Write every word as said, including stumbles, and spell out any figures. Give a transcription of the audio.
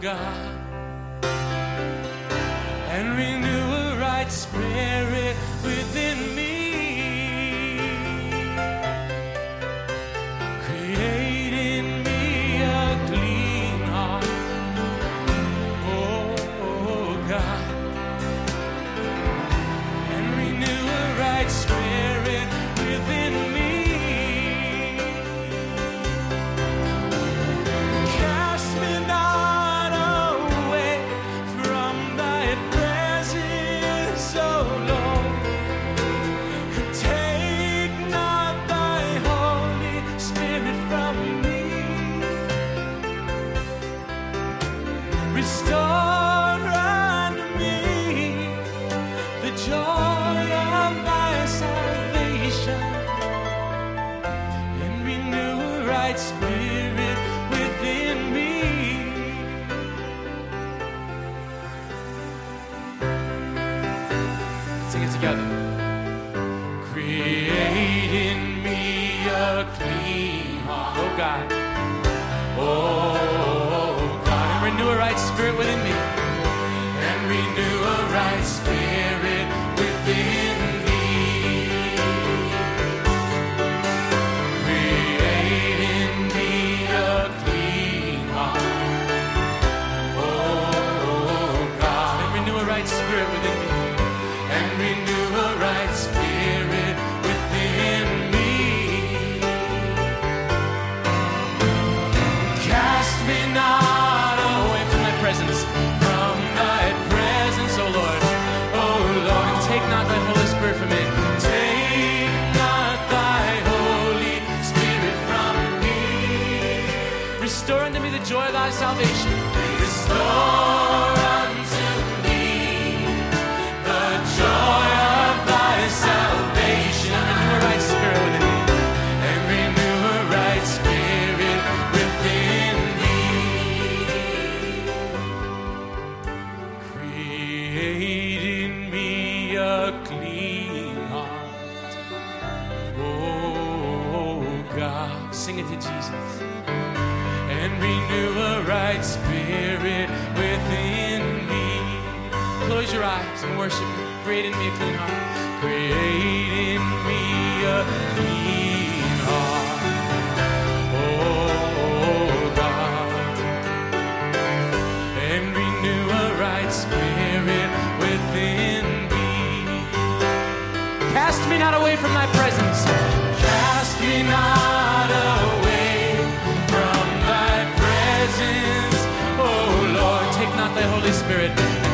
God, and renew a right spirit within me. Create in me a clean heart, oh God, and renew a right spirit within me. Cast me not away from thy presence, O Lord. Take not thy Holy Spirit from me. Restore unto me the joy of thy salvation, and renew a right spirit within me. Sing it together. Create in me a clean heart, oh God, oh God, and renew a right spirit within me, and renew a right spirit within me. Create in me a clean heart, oh God, and renew a right spirit within me, and renew a right spirit within me. Cast me not away from thy presence, from thy presence, O Lord, O Lord, and take not thy Holy Spirit from me. Take not thy Holy Spirit from me. Restore unto me the joy of thy salvation. Restore unto me the joy of thy salvation. Renew a right spirit within me, and renew a right spirit within me. Create in me a clean heart, oh God. Sing it to Jesus. And renew a right spirit within me. Close your eyes and worship Him. Create in me a clean heart. Create in me a clean heart, oh God, and renew a right spirit within me. Cast me not away from thy presence. Cast me not away from thy presence, oh Lord. Take not thy Holy Spirit.